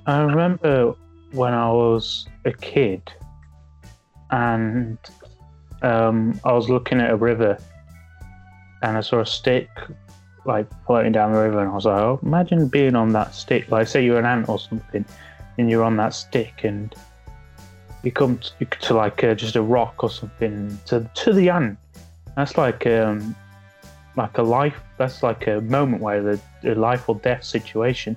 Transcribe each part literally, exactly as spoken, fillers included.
I remember when I was a kid and um, I was looking at a river and I saw a stick like floating down the river, and I was like, oh, imagine being on that stick. Like, say you're an ant or something and you're on that stick and you come to, to like uh, just a rock or something to to the ant. That's like um like a life. That's like a moment where the, the life or death situation.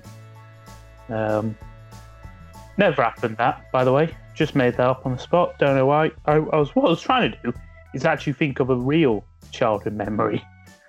Um, never happened. That, by the way, just made that up on the spot. Don't know why. I, I was what I was trying to do is actually think of a real childhood memory.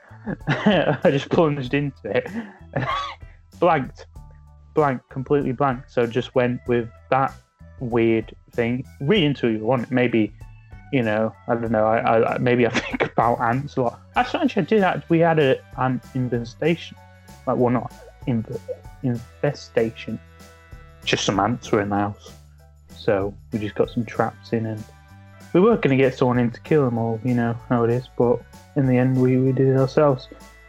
I just plunged into it, blanked, blank, completely blank. So just went with that weird thing. Read into it if you want. Maybe, you know, I don't know. I, I maybe I think about ants a lot. Actually, actually I did that. We had an ant infestation. Like, well, not inv- infestation. Just some ants were in the house. So we just got some traps in, and we were going to get someone in to kill them all. You know how it is, but in the end, we, we did it ourselves.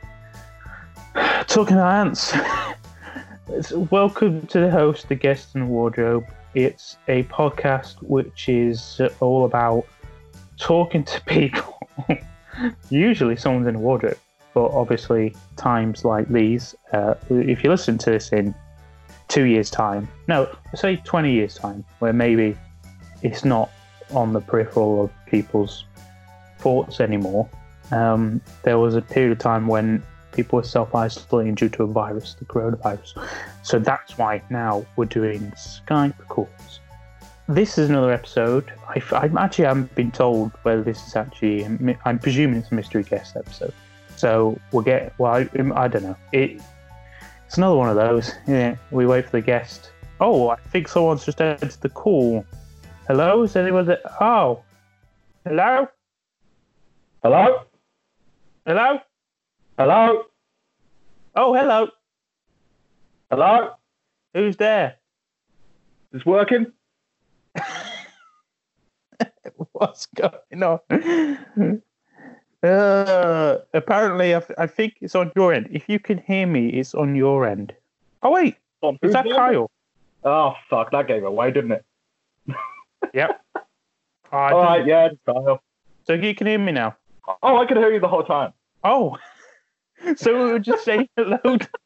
Talking about ants. Welcome to the host, the guest, and the wardrobe. It's a podcast which is all about talking to people. Usually someone's in a wardrobe, but obviously times like these, uh, if you listen to this in two years' time, no, say twenty years' time, where maybe it's not on the peripheral of people's thoughts anymore, um, there was a period of time when people were self-isolating due to a virus, the coronavirus. So that's why now we're doing Skype calls. This is another episode. I, I actually haven't been told whether this is actually, I'm presuming it's a mystery guest episode. So we'll get, well, I, I don't know. It, it's another one of those. Yeah, we wait for the guest. Oh, I think someone's just entered the call. Hello? Is anyone there? Oh. Hello? Hello? Hello? Hello? Oh, hello. Hello? Who's there? Is this working? What's going on? Uh, apparently, I, f- I think it's on your end. If you can hear me, it's on your end. Oh, wait. On Is that whose Kyle? Oh, fuck. That gave it away, didn't it? Yep. Oh, All right, yeah, it's Kyle. So you can hear me now? Oh, I could hear you the whole time. Oh. So we were just saying hello.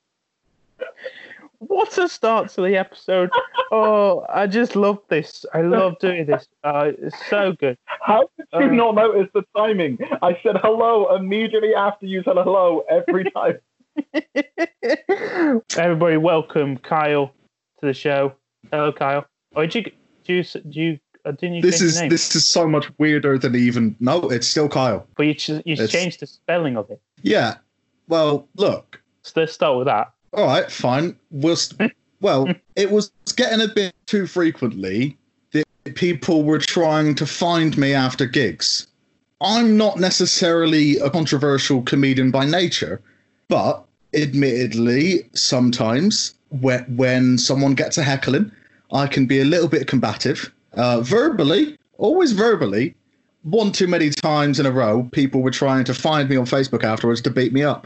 What a start to the episode. Oh, I just love this. I love doing this. Uh, it's so good. How did you Um, not notice the timing? I said hello immediately after you said hello every time. Everybody, welcome Kyle to the show. Hello, Kyle. Oh, did you, do you, do you, uh, didn't you This change is your name? this is so much weirder than even. No, it's still Kyle. But you, ch- you It's- changed the spelling of it. Yeah. Well, look. So let's start with that. All right, fine. We'll st- well, it was getting a bit too frequently that people were trying to find me after gigs. I'm not necessarily a controversial comedian by nature, but admittedly, sometimes when, when someone gets a heckling, I can be a little bit combative. Uh, verbally, always verbally. One too many times in a row, people were trying to find me on Facebook afterwards to beat me up.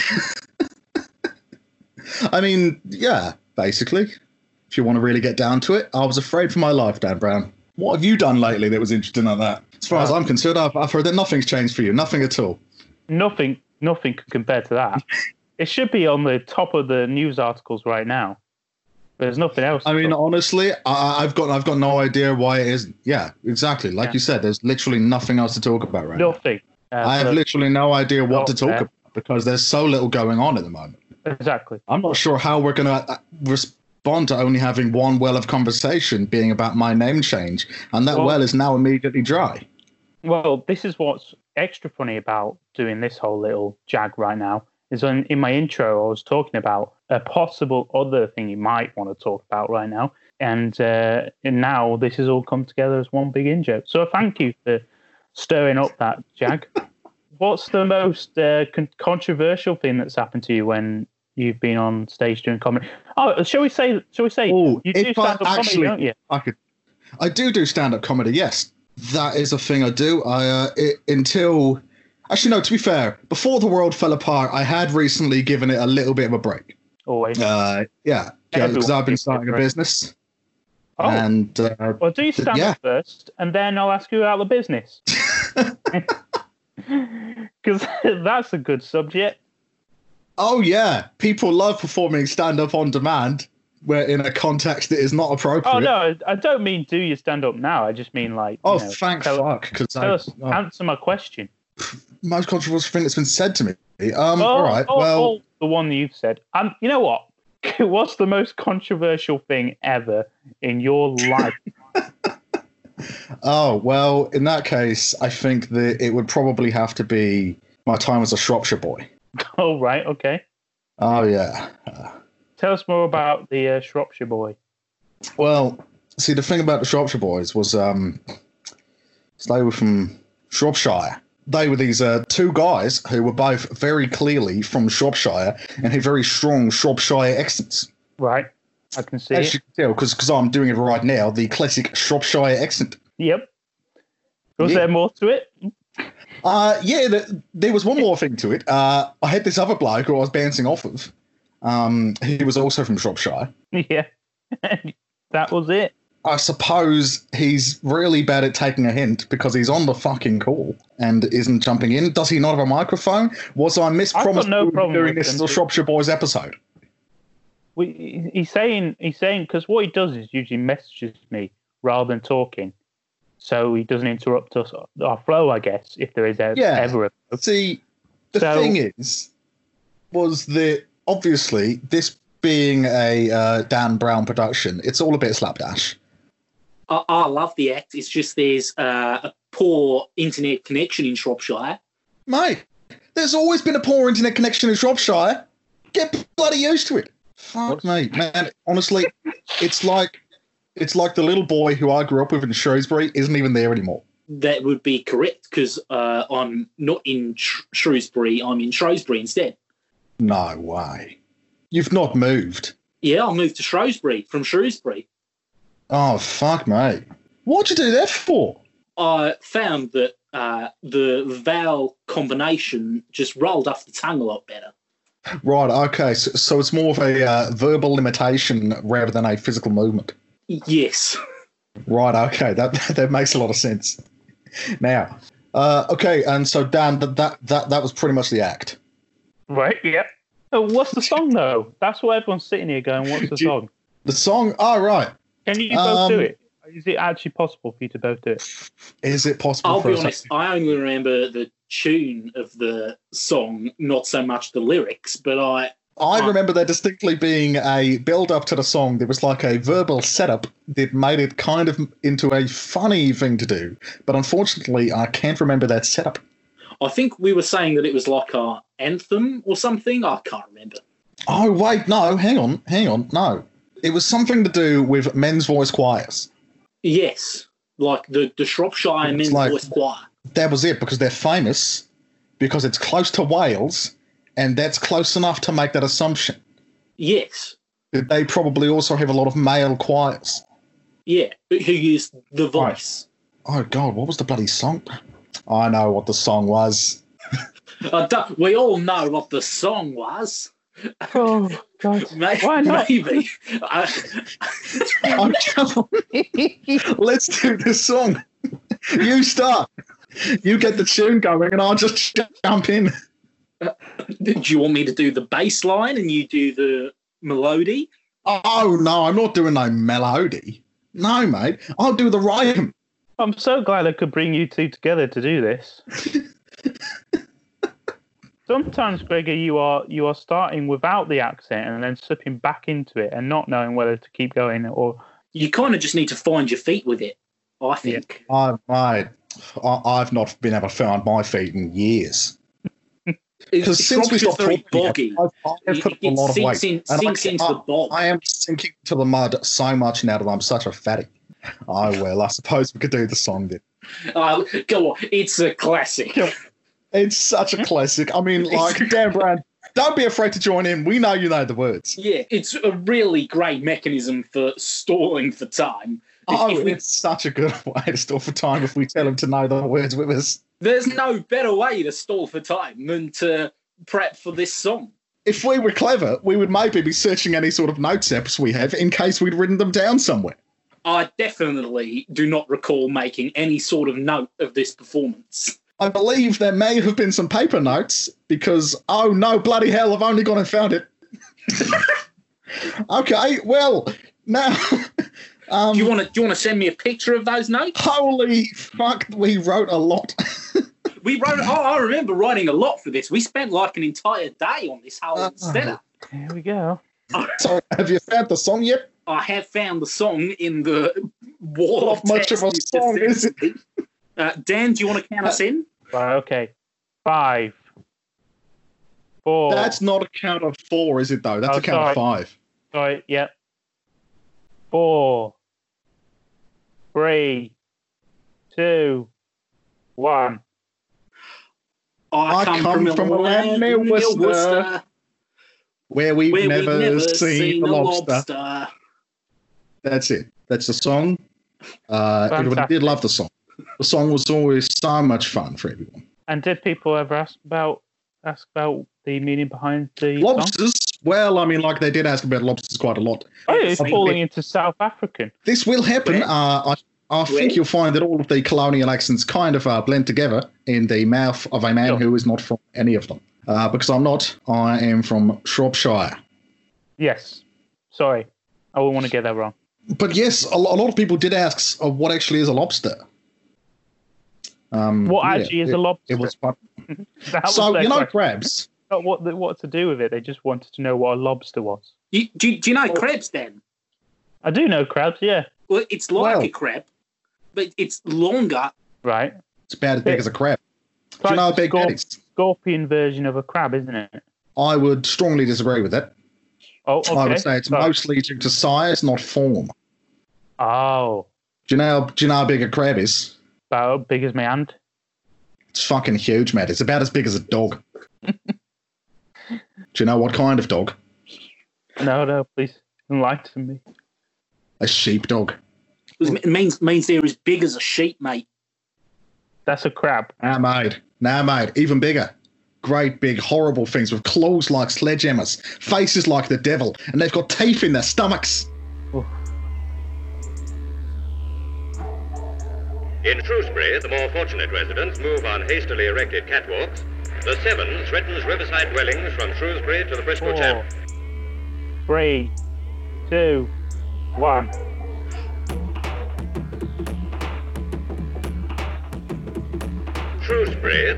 I mean, yeah, basically. If you want to really get down to it, I was afraid for my life, Dan Brown. What have you done lately that was interesting like that? As far as I'm concerned, I've, I've heard that nothing's changed for you. Nothing at all. Nothing, nothing can compare to that. It should be on the top of the news articles right now. There's nothing else. I mean, honestly, I, I've got I've got no idea why it isn't. Yeah, exactly. Like Yeah. you said, there's literally nothing else to talk about right nothing. now. Uh, I have so- literally no idea what Oh, to talk yeah. about because there's so little going on at the moment. Exactly. I'm not sure how we're going to respond to only having one well of conversation being about my name change, and that Well- well is now immediately dry. Well, this is what's extra funny about doing this whole little jag right now. Is in, in my intro, I was talking about a possible other thing you might want to talk about right now. And, uh, and now this has all come together as one big in joke. So thank you for stirring up that jag. What's the most uh, con- controversial thing that's happened to you when you've been on stage doing comedy? Oh, shall we say? Shall we say? Oh, you do if I stand up comedy, actually- don't you? I could, I do do stand-up comedy. Yes, that is a thing I do. I uh, it, until actually no. To be fair, before the world fell apart, I had recently given it a little bit of a break. Always. Uh, yeah, because Everyone I've been gives starting a different- business. Oh, And uh, well, do you stand yeah. up first, and then I'll ask you about the business? Because that's a good subject. oh yeah, people love performing stand-up on demand, where in a context that is not appropriate. Oh no, I don't mean do you stand up now. I just mean like. Oh, you know, thank tell, fuck, because tell us, oh, answer my question. most controversial thing that's been said to me. Um, Oh, all right, oh, well, oh, the one that you've said. Um, you know what? What's the most controversial thing ever in your life? oh well, in that case, I think that it would probably have to be my time as a Shropshire boy. Oh right, okay. Oh yeah. Uh, Tell us more about the uh, Shropshire boy. well, see, the thing about the Shropshire boys was, um, so they were from Shropshire. They were these uh, two guys who were both very clearly from Shropshire and had very strong Shropshire accents. Right, I can see As it. you can tell, because I'm doing it right now, the classic Shropshire accent. Yep. Was Yeah. there more to it? Uh, yeah, the, there was one more thing to it. Uh, I had this other bloke who I was bouncing off of. Um, he was also from Shropshire. Yeah. That was it. I suppose he's really bad at taking a hint because he's on the fucking call and isn't jumping in. Does he not have a microphone? Was I mispromised no problem doing with this them. as a Shropshire Boys episode? We, he's saying he's saying because what he does is usually messages me rather than talking, so he doesn't interrupt us our flow. I guess if there is ever, Yeah. ever a flow. See, the So- thing is, was that obviously this being a uh, Dan Brown production, it's all a bit slapdash. I, I love the act. It's just there's uh, a poor internet connection in Shropshire. Mate, there's always been a poor internet connection in Shropshire. Get bloody used to it. Fuck me, man. Honestly, it's like it's like the little boy who I grew up with in Shrewsbury isn't even there anymore. That would be correct because uh, I'm not in Sh- Shrewsbury. I'm in Shrewsbury instead. No way. You've not moved. Yeah, I moved to Shrewsbury from Shrewsbury. Oh, fuck, mate. What'd you do that for? I found that uh, the vowel combination just rolled off the tongue a lot better. Right, okay. So, so it's more of a uh, verbal limitation rather than a physical movement. Yes. Right, okay. That that makes a lot of sense. Now, uh, okay, and so Dan, that, that, that, that was pretty much the act. Right. Yep. Oh, what's the song though? That's what everyone's sitting here going. What's the Do you- song? The song, oh, right. Can you both do Um, it? Is it actually possible for you to both do it? Is it possible I'll for be us- honest, I only remember the tune of the song, not so much the lyrics, but I I remember there distinctly being a build up to the song. There was like a verbal setup that made it kind of into a funny thing to do. But unfortunately, I can't remember that setup. I think we were saying that it was like a anthem or something. I can't remember. Oh, wait, no, hang on, hang on, no. It was something to do with men's voice choirs. Yes, like the, the Shropshire It's Men's like- Voice Choir. That was it, because they're famous, because it's close to Wales, and that's close enough to make that assumption. Yes, They probably also have a lot of male choirs. yeah, who used the voice. Oh, God, what was the bloody song? I know what the song was. I don't- we all know what the song was. Oh God! Maybe. Why not? Maybe. I, Oh, come on. Let's do this song. You start. You get the tune going, and I'll just jump in. do you want me to do the bass line and you do the melody? Oh, no, I'm not doing no melody. No, mate. I'll do the rhythm. I'm so glad I could bring you two together to do this. Sometimes, Gregor, you are you are starting without the accent and then slipping back into it and not knowing whether to keep going or. You kind of just need to find your feet with it, I think. I, mate, I, I've not been able to find my feet in years. Because It's since we Shropshire's stopped very talking, boggy. I've, I've It, put up a it lot of sinks, weight. in, And sinks I, into I, the bog. I am sinking to the mud so much now that I'm such a fatty. Oh, well, I suppose we could do the song then. Uh, go on, it's a classic. It's such a classic. I mean, like, Dan Brown, don't be afraid to join in. We know you know the words. Yeah, it's a really great mechanism for stalling for time. Oh, If we- it's such a good way to stall for time if we tell him to know the words with us. There's no better way to stall for time than to prep for this song. if we were clever, we would maybe be searching any sort of notes apps we have in case we'd written them down somewhere. I definitely do not recall making any sort of note of this performance. I believe there may have been some paper notes because, oh no, bloody hell, I've only gone and found it. Okay, well, now... Um, do you want to? Do you want to send me a picture of those notes? Holy fuck! We wrote a lot. we wrote. Oh, I remember writing a lot for this. We spent like an entire day on this whole uh, setup. Here we go. So, have you found the song yet? I have found the song in the wall Not of much text of a song, is it? Uh, Dan, do you want to count us in? Right. Okay. Five. Four. That's not a count of four, is it? Though that's Oh, a count sorry. of five. Sorry. Yep. Four. Three, two, one. I, I come, come from, from a a land near near Worcester, Worcester, Where we've where never, we've never seen, seen a a lobster. lobster. That's it. That's the song. Uh, everybody Fantastic. did love the song. The song was always so much fun for everyone. And did people ever ask about ask about the meaning behind the song? Lobsters. Well, I mean, like they did ask about lobsters quite a lot. Oh, it's I mean, falling into South African. This will happen. Where? Uh, I, I Where? think you'll find that all of the colonial accents kind of uh, blend together in the mouth of a man Sure. who is not from any of them. Uh, because I'm not. I am from Shropshire. Yes. Sorry, I wouldn't want to get that wrong. But yes, a, lo- a lot of people did ask uh, what actually is a lobster. Um, What yeah, actually is it, a lobster? It was fun. That was So, their you know, question. crabs. Not what the, what to do with it. They just wanted to know what a lobster was. You, do, do you know crabs, Dan? I do know crabs. Yeah. Well, it's like Well- a crab, but it's longer. Right. It's about as big It- as a crab. It's Do you like know how the big that scorp- is? Scorpion version of a crab, isn't it? I would strongly disagree with that. Oh, okay. I would say it's Sorry. mostly due to size, not form. Oh, Do you know? Do you know how big a crab is? about as big as my hand. It's fucking huge, Matt. It's about as big as a dog. Do you know what kind of dog? No, no, please enlighten me. A sheepdog. It means means they're as big as a sheep, mate. That's a crab. Nah, mate. Nah, mate. Even bigger. Great big horrible things with claws like sledgehammers, faces like the devil, and they've got teeth in their stomachs. In Shrewsbury, the more fortunate residents move on hastily erected catwalks. The Seven threatens riverside dwellings from Shrewsbury to the Bristol Four, Channel. three, two, one. Shrewsbury,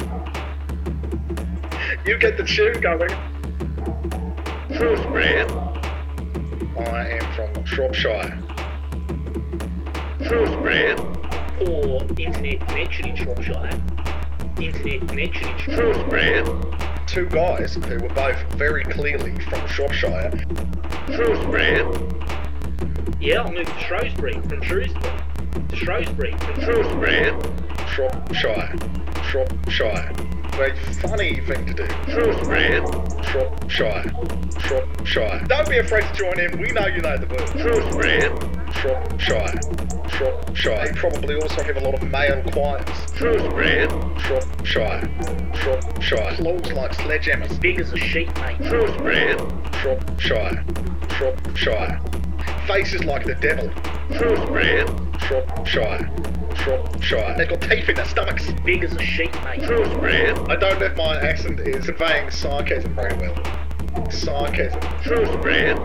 You get the tune going. Shrewsbury, I am from Shropshire. Shrewsbury, Or internet connection in Shropshire. Internet connection in Shrewsbury, Two guys who were both very clearly from Shropshire. Shrewsbury, Yeah, I moved to Shrewsbury from Shrewsbury to Shrewsbury from Shrewsbury, Shropshire. Shropshire. Very funny thing to do. Shrewsbury, Shropshire. Shropshire. Don't be afraid to join in. We know you know the word. Shrewsbury, Shropshire. Shropshire. They probably also have a lot of male choirs. Shrewsbury, Shropshire. Shropshire. Claws like sledgehammers. big as a sheep, mate. Shrewsbury, Shropshire. Shropshire. Faces like the devil. Shrewsbury, Shropshire. Shropshire. They've got teeth in their stomachs. Big as a sheep, mate. Shrewsbury, I don't know if my accent is conveying sarcasm very well. Sarcasm. Shrewsbury,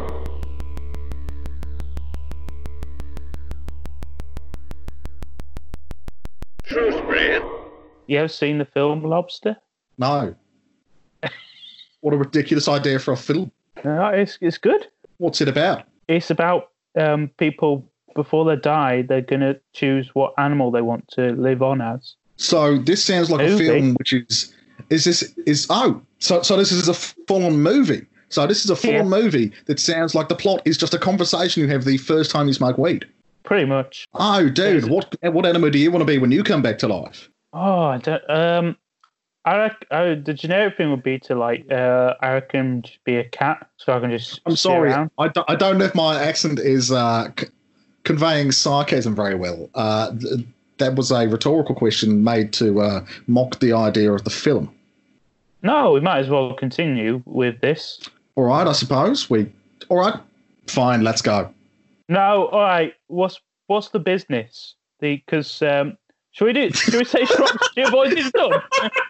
Shrewsbury, You ever seen the film Lobster? No. What a ridiculous idea for a film. No, it's it's good. What's it about? It's about um, people before they die. They're gonna choose what animal they want to live on as. So this sounds like Movie. a film which is is this is oh so so this is a full-on movie. So this is a full-on Yeah. movie that sounds like the plot is just a conversation you have the first time you smoke weed. Pretty much. Oh, dude, Yes. what what animal do you want to be when you come back to life? Oh, I don't, um, I reckon I, the generic thing would be to like, uh, I reckon just be a cat, so I can just. I'm sit sorry, around. I don't, I don't know if my accent is uh, c- conveying sarcasm very well. Uh, th- that was a rhetorical question made to uh, mock the idea of the film. No, we might as well continue with this. All right, I suppose we. All right, fine. Let's go. No, all right. What's what's the business? The because um, should we do? Should we say Shropshire Boys is done?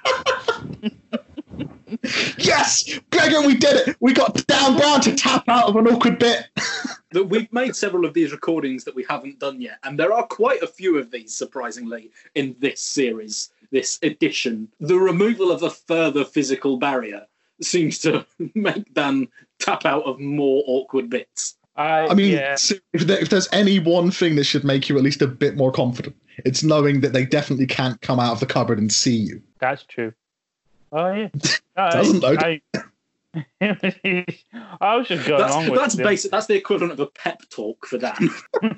Yes, Gregor, we did it. We got Dan Brown to tap out of an awkward bit. That we've made several of these recordings that we haven't done yet, and there are quite a few of these, surprisingly, in this series, this edition. The removal of a further physical barrier seems to make Dan tap out of more awkward bits. I, I mean, yeah. if, there, if there's any one thing that should make you at least a bit more confident, it's knowing that they definitely can't come out of the cupboard and see you. That's true. Oh yeah. I, Doesn't though. I, I was just going That's, along with that's it. basic. That's the equivalent of a pep talk for Dan.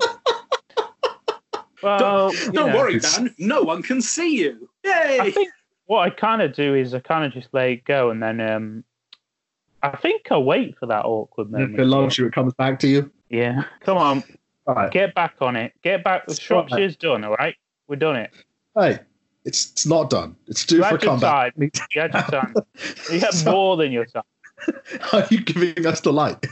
Well, don't you don't know, worry, it's- Dan. No one can see you. Yay! I think what I kind of do is I kind of just let it go, and then um, I think I wait for that awkward moment. If it loves you, it comes back to you. Yeah, come on, All right. get back on it. Get back. The Shropshire's done. All right, we're done it. Hey, it's it's not done. It's due You for a had your comeback. time. You had your time. You had So- more than your time. Are you giving us the light?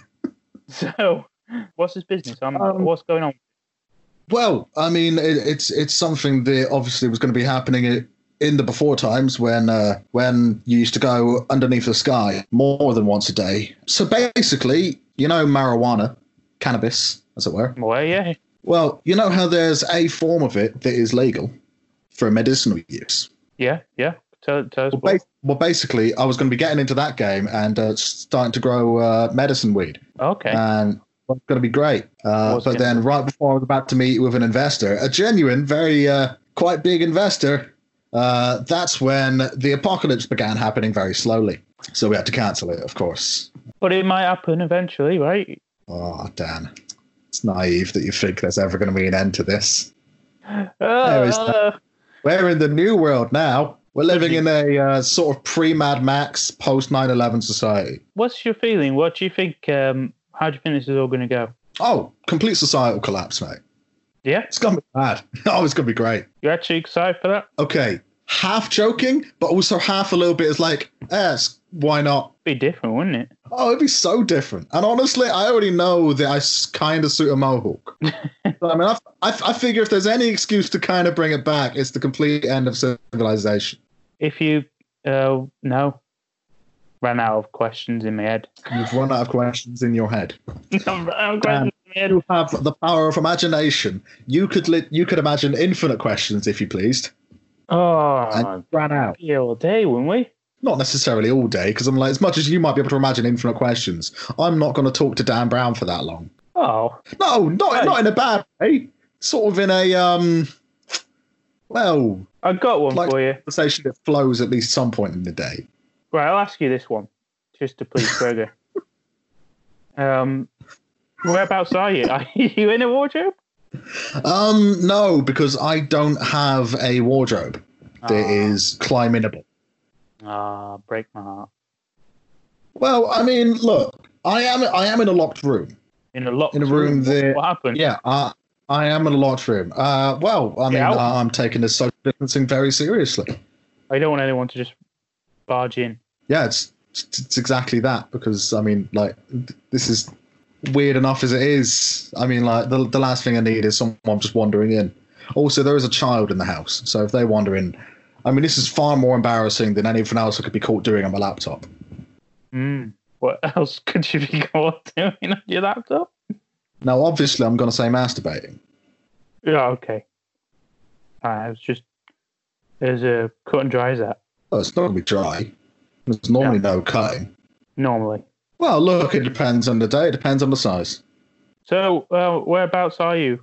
So, what's this business? I'm, Um, what's going on? Well, I mean, it, it's it's something that obviously was going to be happening i- in the before times when uh, when you used to go underneath the sky more than once a day. So basically, you know, marijuana, cannabis, as it were. Well, yeah. Well, you know how there's a form of it that is legal for medicinal use. Yeah, yeah. Tell, tell us Well, what. ba- well, basically, I was going to be getting into that game and uh, starting to grow uh, medicine weed. Okay. And it was going to be great. Uh, What's but gonna- then, right before I was about to meet with an investor, a genuine, very uh, quite big investor, uh, that's when the apocalypse began happening very slowly. So we had to cancel it, of course. But it might happen eventually, right? Oh, Dan. It's naive that you think there's ever going to be an end to this. Uh, is that. We're in the new world now. We're living in a uh, sort of pre-Mad Max, post-nine eleven society. what's your feeling? What do you think? Um, how do you think this is all going to go? Oh, complete societal collapse, mate. Yeah, It's going to be bad. Oh, it's going to be great. you actually excited for that? Okay, half joking, but also half a little bit is like, yes, why not? Be different, wouldn't it? Oh, it'd be so different. And honestly, I already know that I kind of suit a mohawk. So, I mean, I, I, I figure if there's any excuse to kind of bring it back, it's the complete end of civilization. If you uh, no, ran out of questions in my head. You've run out of questions in your head. I've run out of questions in my head. You have the power of imagination. You could li- you could imagine infinite questions if you pleased, Oh, and ran out. yeah, all day, wouldn't we? Not necessarily all day, because I'm like, as much as you might be able to imagine infinite questions, I'm not going to talk to Dan Brown for that long. Oh, No, not Right. not in a bad way. Sort of in a um, well, I got one like for you. conversation that flows at least some point in the day. Right, I'll ask you this one, just to please Gregor. um, whereabouts are you? Are you in a wardrobe? Um, no, because I don't have a wardrobe that Ah. is climbable. Ah, break my heart. Well, I mean, look, I am I am in a locked room. In a locked In a room that- What happened? Yeah, uh, I am in a locked room. Uh, well, I mean, Yeah, I'll- I'm taking this social distancing very seriously. I don't want anyone to just barge in. Yeah, it's it's, it's exactly that because I mean, like, th- this is weird enough as it is. I mean, like, the the last thing I need is someone just wandering in. Also, there is a child in the house, so if they wander in, I mean, this is far more embarrassing than anything else I could be caught doing on my laptop. Mm. What else could you be caught doing on your laptop? Now, obviously, I'm going to say masturbating. Yeah, okay. Uh, it was just there's a cut and dry as that Well, it's not going to be dry. There's normally no cutting. normally. Well, look, it depends on the day. It depends on the size. So, uh, whereabouts are you?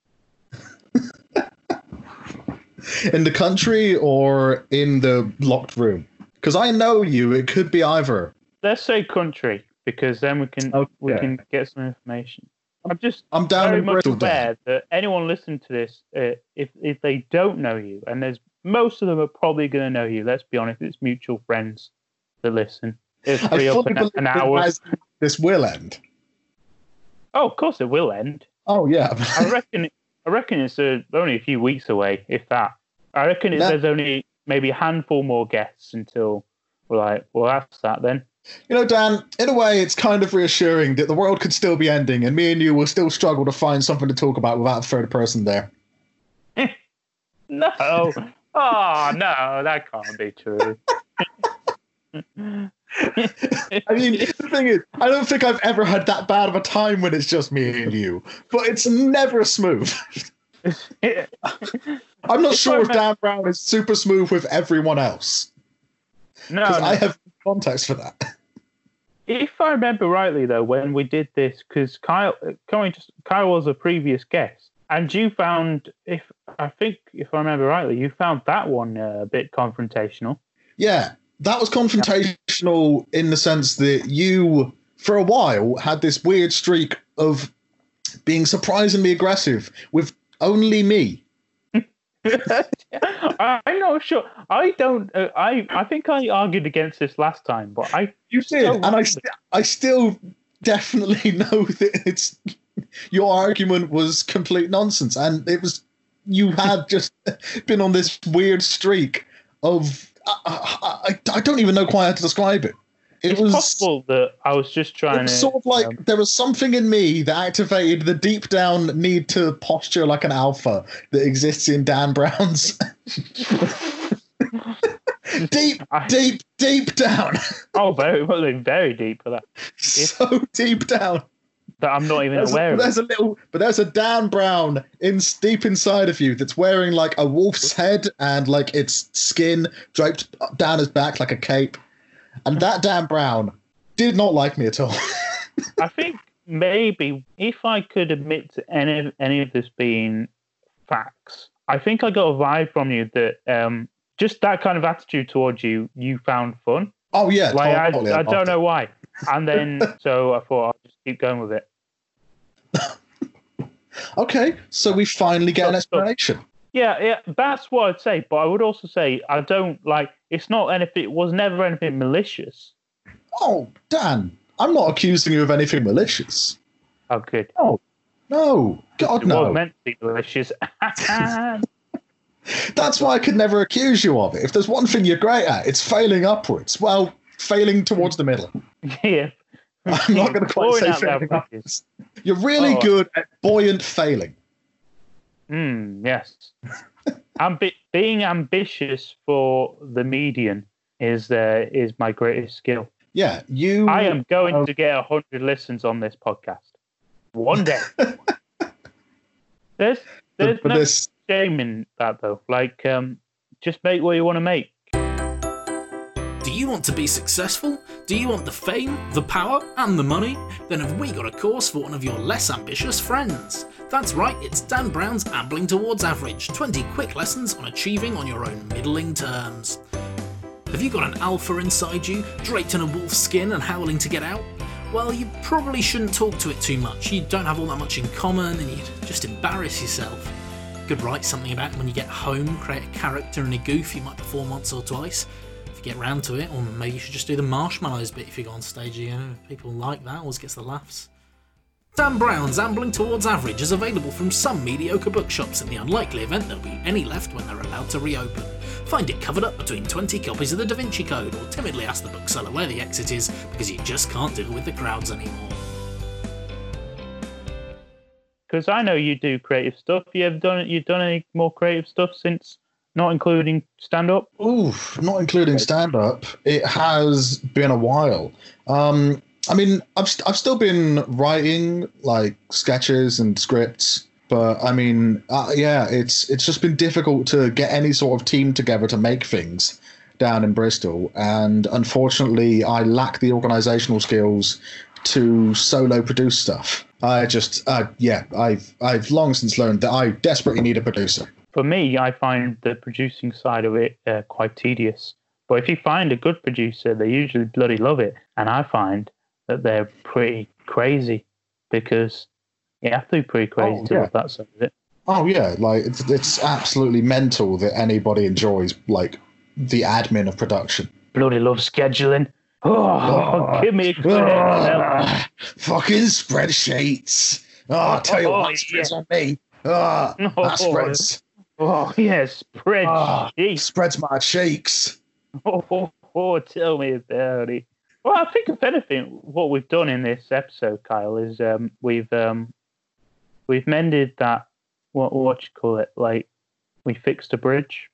In the country or in the locked room? Because I know you. It could be either. Let's say country, because then we can we Okay. can get some information. I'm just I'm down very in much Bristol. Dan. aware that anyone listening to this, uh, if if they don't know you, and there's most of them are probably going to know you. Let's be honest, it's mutual friends that listen. It's I free up fully an, believe an that hour. as this will end. Oh, of course it will end. Oh yeah. I reckon. I reckon it's uh, only a few weeks away, if that. I reckon it's, No. there's only maybe a handful more guests until We're like, well, that's that then. You know, Dan, in a way, it's kind of reassuring that the world could still be ending and me and you will still struggle to find something to talk about without a third person there. No. Oh, no, that can't be true. I mean, the thing is, I don't think I've ever had that bad of a time when it's just me and you, but it's never smooth. I'm not sure if Dan Brown is super smooth with everyone else. No, Because no. I have context for that. If I remember rightly, though, when we did this, because Kyle, Kyle, just, Kyle was a previous guest, and you found, if I think, if I remember rightly, you found that one uh, a bit confrontational. Yeah, that was confrontational in the sense that you, for a while, had this weird streak of being surprisingly aggressive with only me. I'm not sure. I don't. Uh, I I think I argued against this last time, but I You did, so and I, st- I still definitely know that it's your argument was complete nonsense, and it was you had just been on this weird streak of I, I, I don't even know quite how to describe it. It it's was possible that I was just trying It was to sort of like um, there was something in me that activated the deep down need to posture like an alpha that exists in Dan Brown's. deep, I- deep, deep down. oh, very well, very deep for that. So deep down. That I'm not even There's, aware a, of. there's a little, but there's a Dan Brown in deep inside of you that's wearing like a wolf's head and like its skin draped down his back like a cape, and that Dan Brown did not like me at all. I think maybe if I could admit to any of, any of this being facts, I think I got a vibe from you that um, just that kind of attitude towards you, you found fun. Oh yeah, Like totally. I, I loved don't it. know why. And then so I thought I'll just keep going with it. Okay, so we finally get an So- so- explanation. Yeah, yeah, that's what I'd say. But I would also say I don't like. It's not anything. It was never anything malicious. Oh, Dan, I'm not accusing you of anything malicious. Oh, good. No, God It no. was meant to be malicious. That's why I could never accuse you of it. If there's one thing you're great at, it's failing upwards. Well, failing towards the middle. yeah. I'm not going to quite Blowing say out the failing averages. upwards. You're really Oh. good at buoyant failing. Mm, yes. Ambi- being ambitious for the median is uh, is my greatest skill. Yeah, you. I am going uh, to get a hundred listens on this podcast one day. there's there's for no this. shame in that though. Like, um, just make what you want to make. Do you want to be successful? Do you want the fame, the power, and the money? Then have we got a course for one of your less ambitious friends? That's right, it's Dan Brown's Ambling Towards Average, twenty quick lessons on achieving on your own middling terms. Have you got an alpha inside you, draped in a wolf's skin and howling to get out? Well, you probably shouldn't talk to it too much. You don't have all that much in common and you'd just embarrass yourself. You could write something about it when you get home, create a character and a goof you might perform once or twice. If you get round to it, or maybe you should just do the marshmallows bit if you go on stage, you know, people like that, always gets the laughs. Dan Brown's Ambling Towards Average is available from some mediocre bookshops in the unlikely event there'll be any left when they're allowed to reopen. Find it covered up between twenty copies of the Da Vinci Code, or timidly ask the bookseller where the exit is because you just can't deal with the crowds anymore. Because I know you do creative stuff. You have done you've done any more creative stuff since, not including stand up? Oof, not including stand up. It has been a while. Um, I mean, I've st- I've still been writing like sketches and scripts, but I mean, uh, yeah, it's it's just been difficult to get any sort of team together to make things down in Bristol, and unfortunately, I lack the organisational skills to solo produce stuff. I just, uh, yeah, I've I've long since learned that I desperately need a producer. For me, I find the producing side of it uh, quite tedious. But if you find a good producer, they usually bloody love it. And I find that they're pretty crazy because you have to be pretty crazy Oh, to yeah. love that side of it. Oh yeah, like it's, it's absolutely mental that anybody enjoys like the admin of production. Bloody love scheduling. Oh, Oh. give me a Ah, fucking spreadsheets. Oh, I'll tell you Oh, what, spreads yeah. on me. Ah, No. that spreads. Oh, yes, spread Ah, sheet. spreads my cheeks. Oh, Oh, tell me about it. Well, I think if anything, what we've done in this episode, Kyle, is um, we've um, we've mended that. What what you call it? Like we fixed a bridge.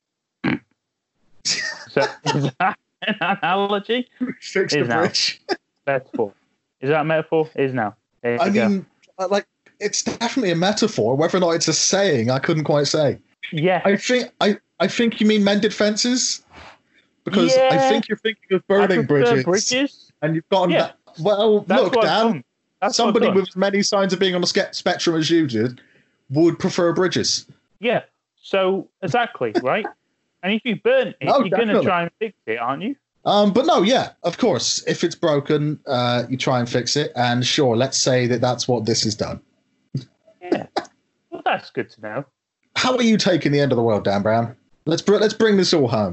So is that an analogy? Fixed Is a now. bridge. Metaphor. Is that a metaphor? Is now. There I you go. mean, uh, like, it's definitely a metaphor. Whether or not it's a saying, I couldn't quite say. yeah. I think I, I think you mean mended fences, because I Yeah. think you're thinking of I burning prefer bridges, bridges. and you've gotten Yeah. that. Well, That's look, what I've Dan, done. That's somebody what I've done. with as many signs of being on the ske- spectrum as you did would prefer bridges. Yeah. So exactly right. And if you burn it, No, you're going to definitely. try and fix it, aren't you? Um, but no, yeah, of course. If it's broken, uh, you try and fix it. And sure, let's say that that's what this has done. Yeah. Well, that's good to know. How are you taking the end of the world, Dan Brown? Let's br- let's bring this all home.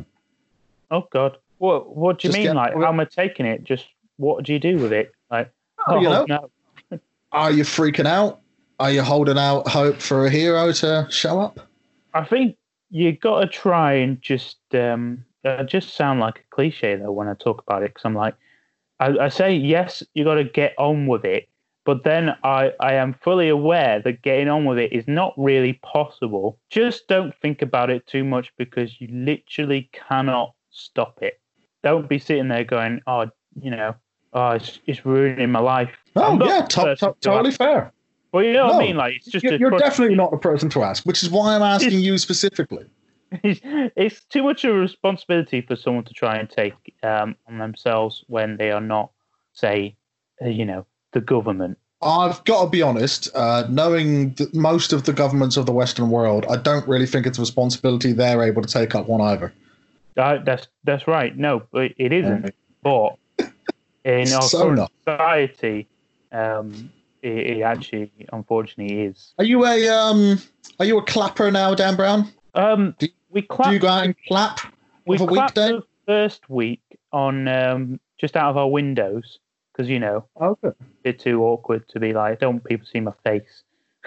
Oh God. What What do you Just mean? get- Like, how am I taking it? Just what do you do with it? Like, Oh, you know. no. Are you freaking out? Are you holding out hope for a hero to show up? I think you got to try and just. Um, I just sound like a cliche though when I talk about it, because I'm like, I, I say yes, you got to get on with it, but then I I am fully aware that getting on with it is not really possible. Just don't think about it too much, because you literally cannot stop it. Don't be sitting there going, oh, you know, oh, it's, it's ruining my life. Oh, I'm not yeah, the to- person to- to totally ask. fair. Well, you know what No, I mean? Like, it's just You're, a you're cut- definitely not the person to ask, which is why I'm asking you specifically. it's, it's too much of a responsibility for someone to try and take um, on themselves when they are not, say, uh, you know, the government. I've got to be honest, uh, knowing that most of the governments of the Western world, I don't really think it's a responsibility they're able to take up one either. Uh, that's that's right. No, but it isn't. But in our So current not. society, um, it, it actually, unfortunately, is. Are you a um? Are you a clapper now, Dan Brown? Um, Do- we Do clapped. you go out and clap we of a clapped weekday? the first week on um, just out of our windows, because you know, Okay. it's too awkward to be like, don't want people see my face.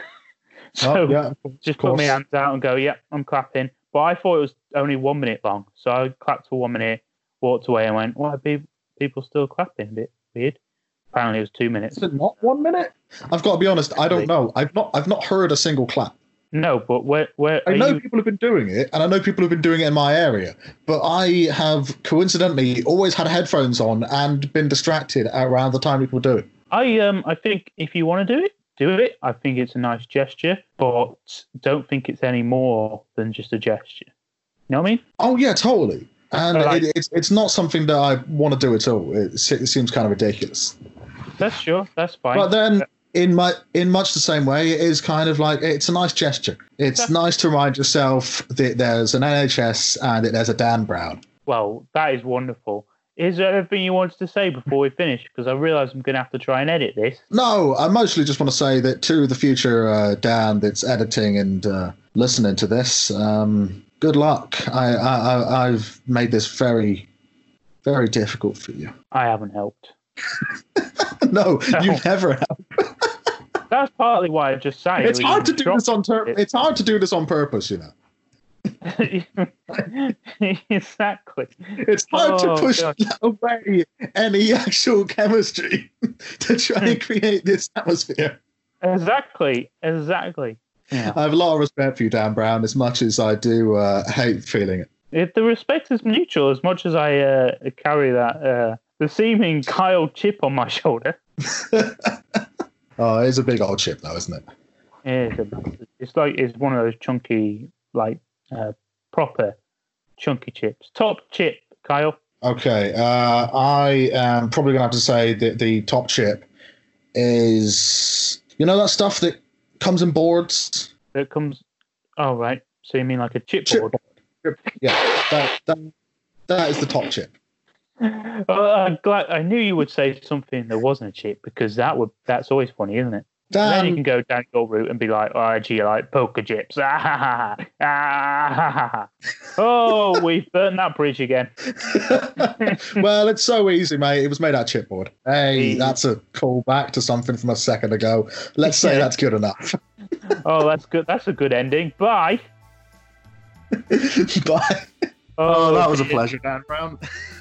so Oh, yeah, just put my course. hands out and go, yeah, I'm clapping. But I thought it was only one minute long, so I clapped for one minute, walked away, and went, "Why are pe- people still clapping? A bit weird." Apparently, it was two minutes. Is it not one minute? I've got to be honest. I don't know. I've not. I've not heard a single clap. No, but where where I are know you? people have been doing it, and I know people have been doing it in my area. But I have coincidentally always had headphones on and been distracted around the time people do it. I um I think if you want to do it, do it. I think it's a nice gesture, but don't think it's any more than just a gesture. You know what I mean? Oh yeah, totally. And So, like- it, it's it's not something that I want to do at all. It, se- it seems kind of ridiculous. That's sure. That's fine. But then, in my in much the same way, it is kind of like it's a nice gesture. It's That's- nice to remind yourself that there's an N H S and that there's a Dan Brown. Well, that is wonderful. Is there anything you wanted to say before we finish? Because I realise I'm going to have to try and edit this. No, I mostly just want to say that to the future uh, Dan that's editing and uh, listening to this, um, good luck. I, I, I I've made this very, very difficult for you. I haven't helped. no, No. you never have. That's partly why I just sang. It's hard to do this on tur- It's hard to do this on purpose, you know. Exactly. It's hard Oh, to push gosh. away any actual chemistry to try and create this atmosphere. Exactly. Exactly. Yeah. I have a lot of respect for you, Dan Brown, as much as I do uh, hate feeling it. If the respect is mutual, as much as I uh, carry that uh, the seeming Kyle chip on my shoulder. Oh, it's a big old chip, though, isn't it? It's, a, it's like it's one of those chunky, like uh, proper chunky chips. Top chip, Kyle. Okay, uh, I am probably going to have to say that the top chip is, you know, that stuff that comes in boards? That comes. Oh right. So you mean like a chipboard? Chipboard. Yeah, that, that, that is the top chip. Oh, I'm glad. I knew you would say something that wasn't a chip, because that would. That's always funny, isn't it? then you Dan, can go down your route and be like, "Oh, gee, you like poker chips." Ah, ha, ha, ha. Ah, ha, ha, ha. Oh, we've burnt that bridge again. well, it's so easy, mate. It was made out of chipboard. Hey, Easy. that's a callback to something from a second ago. Let's say Yeah. that's good enough. Oh, that's good. That's a good ending. Bye. Bye. Oh, that was a dear. pleasure, Dan Brown.